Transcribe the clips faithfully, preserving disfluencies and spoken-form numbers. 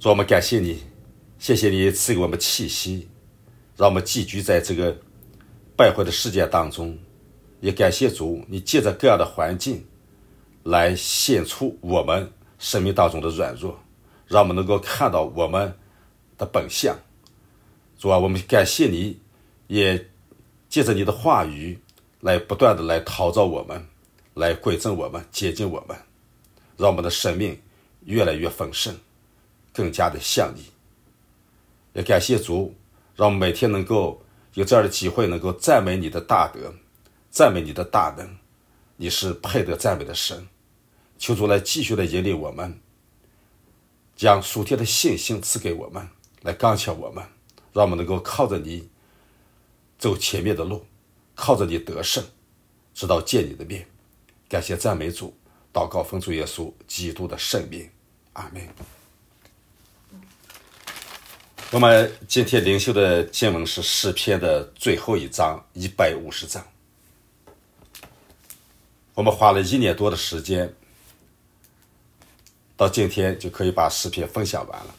主，我们感谢你，谢谢你赐给我们气息，让我们寄居在这个败坏的世界当中。也感谢主，你借着各样的环境来显出我们生命当中的软弱，让我们能够看到我们的本相。主啊，我们感谢你，也借着你的话语来不断的来陶造我们，来归正我们，洁净我们，让我们的生命越来越丰盛，更加的像你。也感谢主，让我们每天能够有这样的机会，能够赞美你的大德，赞美你的大能，你是配得赞美的神。求主来继续的引领我们，将属天的信心赐给我们，来刚强我们，让我们能够靠着你走前面的路，靠着你得胜，直到见你的面。感谢赞美主，祷告奉主耶稣基督的圣名，阿们。我们今天灵修的经文是诗篇的最后一章一百五十章。我们花了一年多的时间，到今天就可以把诗篇分享完了。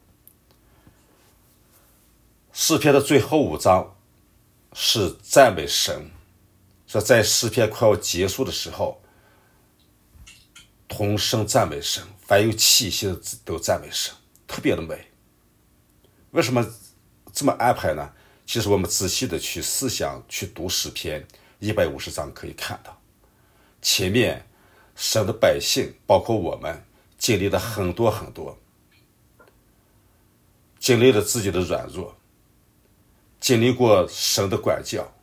诗篇的最后五章是赞美神，说在诗篇快要结束的时候，同声赞美神，凡有气息的都赞美神，特别的美。为什么这么安排呢？其实我们仔细的去思想，去读诗篇一百五十章，可以看到前面神的百姓包括我们经历了很多很多，经历了自己的软弱，经历过神的管教，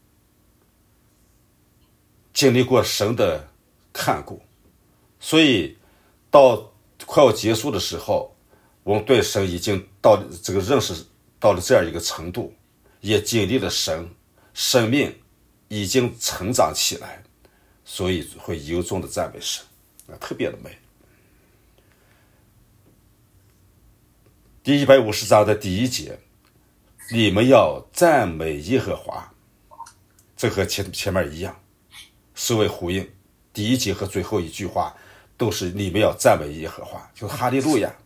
经历过神的看顾，所以到快要结束的时候，我们对神已经到这个认识到了这样一个程度，也经历了神，生命已经成长起来，所以会由衷的赞美神，特别的美。第一百五十章的第一节，你们要赞美耶和华，这和前前面一样，是为呼应。第一节和最后一句话都是你们要赞美耶和华，就是哈利路亚。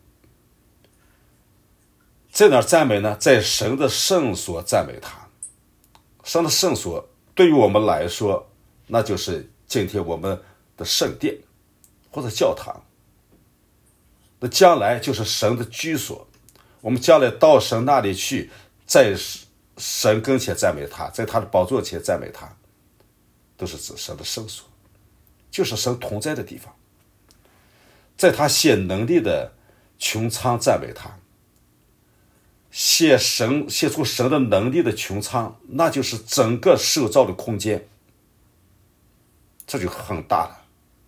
在哪儿赞美呢？在神的圣所赞美他。神的圣所对于我们来说，那就是今天我们的圣殿或者教堂，那将来就是神的居所。我们将来到神那里去，在神跟前赞美他，在他的宝座前赞美他，都是指神的圣所，就是神同在的地方。在他显能力的穹苍赞美他，显神显出神的能力的穹苍，那就是整个受造的空间，这就很大了。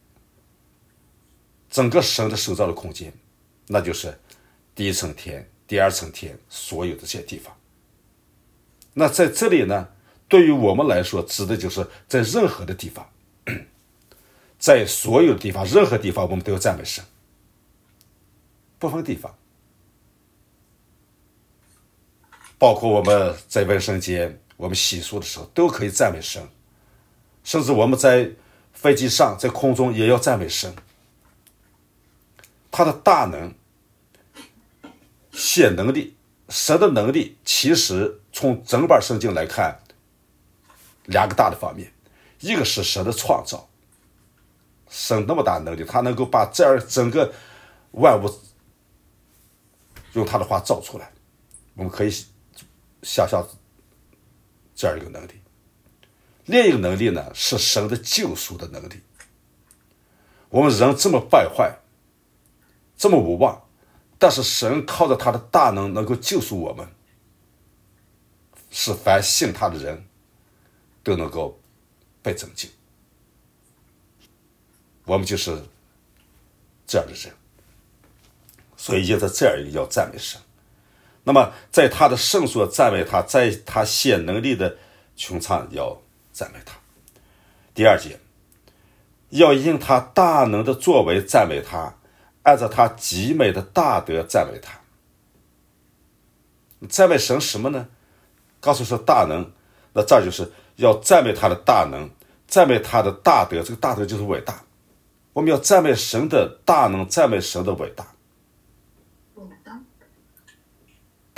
整个神的受造的空间，那就是第一层天，第二层天，所有的这些地方。那在这里呢，对于我们来说，指的就是在任何的地方，在所有的地方，任何地方我们都要赞美神，不分地方。包括我们在卫生间，我们洗漱的时候都可以赞美神，甚至我们在飞机上，在空中也要赞美神。他的大能显能力，神的能力其实从整本圣经来看，两个大的方面，一个是神的创造，神那么大能力，他能够把这样整个万物用他的话造出来，我们可以想象这样一个能力。另一个能力呢，是神的救赎的能力。我们人这么败坏，这么无望，但是神靠着他的大能能够救赎我们，使凡信他的人都能够被拯救。我们就是这样的人，所以因此这样一个要赞美神。那么在他的圣所赞美他，在他显能力的穹苍要赞美他。第二节，要因他大能的作为赞美他，按照他极美的大德赞美他。赞美神什么呢？刚才说大能，那这就是要赞美他的大能，赞美他的大德，这个大德就是伟大。我们要赞美神的大能，赞美神的伟大。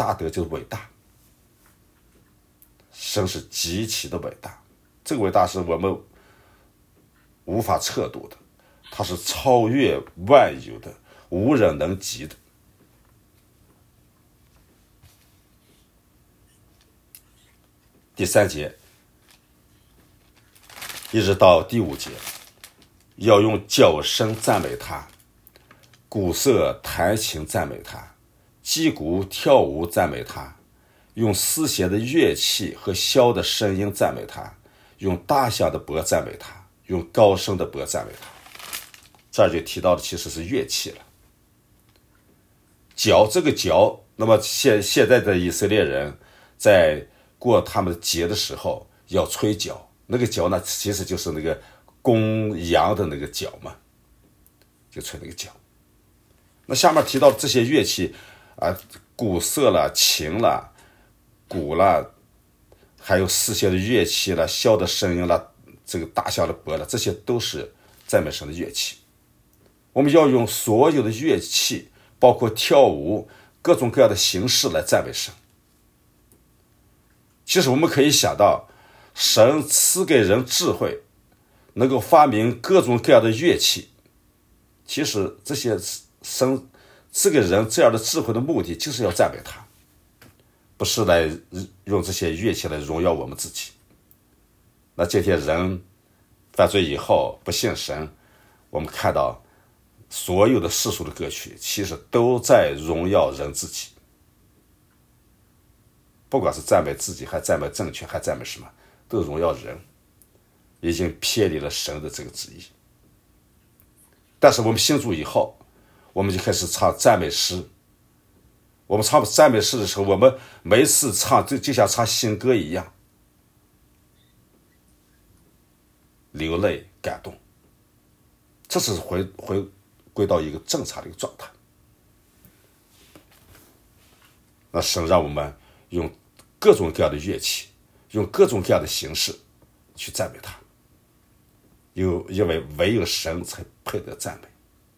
大德就是伟大，神是极其的伟大，这个伟大是我们无法测度的，它是超越万有的，无人能及的。第三节一直到第五节，要用角声赞美他，鼓瑟弹琴赞美他，击鼓跳舞赞美他，用丝弦的乐器和箫的声音赞美他，用大响的钹赞美他，用高声的钹赞美他。这儿就提到的其实是乐器了。角，这个角，那么现现在的以色列人在过他们的节的时候要吹角，那个角呢其实就是那个公羊的那个角嘛，就吹那个角。那下面提到这些乐器啊，鼓瑟了、琴了、鼓了，还有丝弦的乐器了、箫的声音了、这个大响的钹了，这些都是赞美神的乐器。我们要用所有的乐器，包括跳舞各种各样的形式来赞美神。其实我们可以想到，神赐给人智慧，能够发明各种各样的乐器。其实这些神赐给人这样的智慧的目的，就是要赞美他，不是来用这些乐器来荣耀我们自己。那这些人犯罪以后不信神，我们看到所有的世俗的歌曲其实都在荣耀人自己，不管是赞美自己还赞美政权还赞美什么，都荣耀人，已经偏离了神的这个旨意。但是我们信主以后，我们就开始唱赞美诗。我们唱赞美诗的时候，我们每次唱就就像唱新歌一样，流泪感动，这是回回归到一个正常的一个状态。那神让我们用各种各样的乐器，用各种各样的形式去赞美他，有因为唯有神才配得赞美。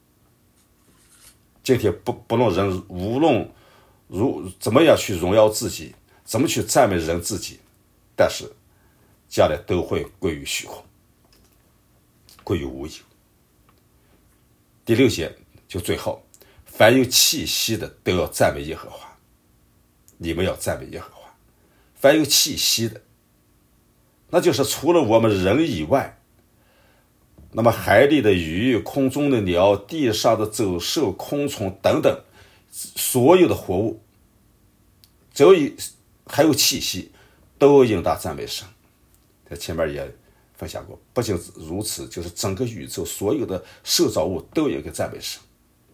今天不不论人无论如怎么样去荣耀自己，怎么去赞美人自己，但是将来都会归于虚空，归于无有。第六节就最后，凡有气息的都要赞美耶和华，你们要赞美耶和华。凡有气息的，那就是除了我们人以外，那么海里的鱼、空中的鸟、地上的走兽、昆虫等等，所有的活物，只有还有气息，都应当赞美神。在前面也分享过，不仅如此，就是整个宇宙所有的受造物都应该赞美神，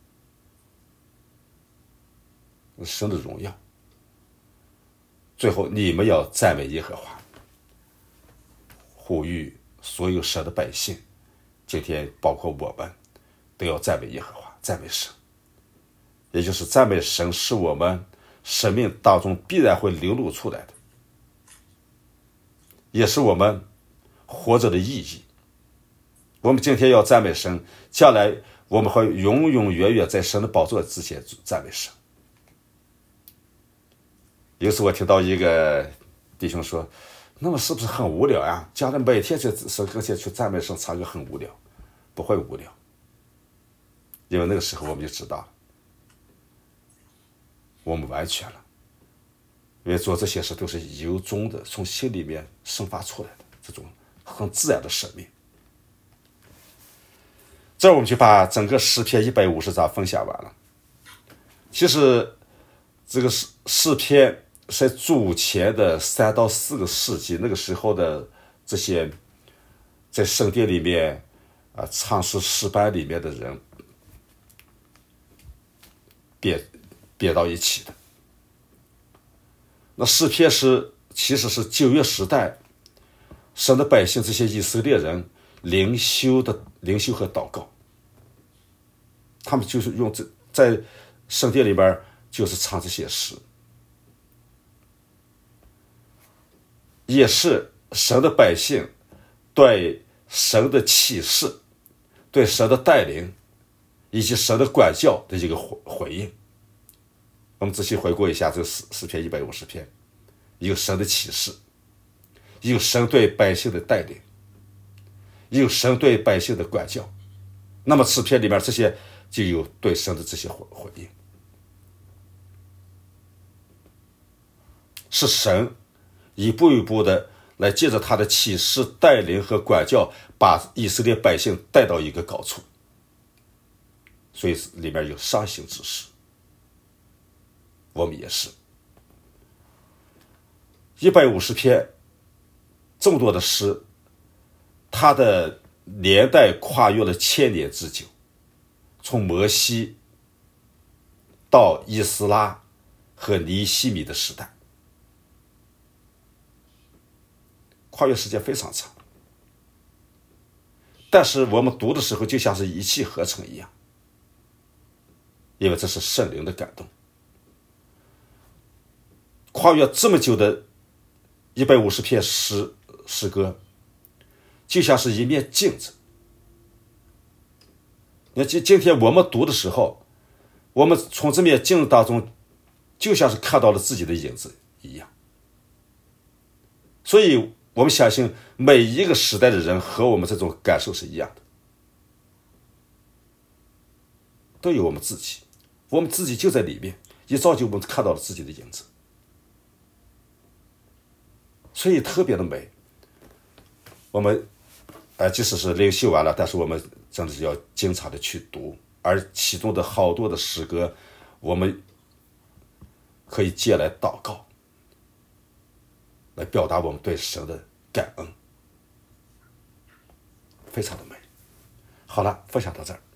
神的荣耀。最后，你们要赞美耶和华，呼吁所有神的百姓，今天包括我们，都要赞美耶和华，赞美神。也就是赞美神是我们生命当中必然会流露出来的，也是我们活着的意义。我们今天要赞美神，将来我们会永永远远在神的宝座之前赞美神。有时我听到一个弟兄说，那么是不是很无聊呀？将来每天在神跟前去赞美神唱歌很无聊。不会无聊，因为那个时候我们就知道我们完全了，因为做这些事都是由衷的从心里面生发出来的这种很自然的生命。这儿我们就把整个诗篇一百五十章分享完了。其实这个诗篇在主前的三到四个世纪，那个时候的这些在圣殿里面啊唱诗诗班里面的人编编到一起的。那诗篇是其实是旧约时代神的百姓这些以色列人灵修的灵修和祷告，他们就是用这在圣殿里边就是唱这些诗，也是神的百姓对神的启示、对神的带领以及神的管教的一个回应。 我们仔细回顾一下这诗诗篇一百五十篇，有神的启示，有神对百姓的带领，有神对百姓的管教。那么诗篇里面这些就有对神的这些回回应，是神一步一步的来借着他的启示带领和管教，把以色列百姓带到一个高处。所以里面有伤心之诗，我们也是。一百五十篇这么多的诗，它的年代跨越了千年之久，从摩西到以斯拉和尼希米的时代，跨越时间非常长。但是我们读的时候就像是一气呵成一样，因为这是圣灵的感动。跨越这么久的一百五十篇诗诗歌，就像是一面镜子。那今今天我们读的时候，我们从这面镜子当中，就像是看到了自己的影子一样。所以我们相信每一个时代的人和我们这种感受是一样的，都有我们自己，我们自己就在里面，一照就我们看到了自己的影子，所以特别的美。我们呃，即使是灵修完了，但是我们真的是要经常的去读，而其中的好多的诗歌，我们可以借来祷告，来表达我们对神的感恩，非常的美。好了，分享到这儿。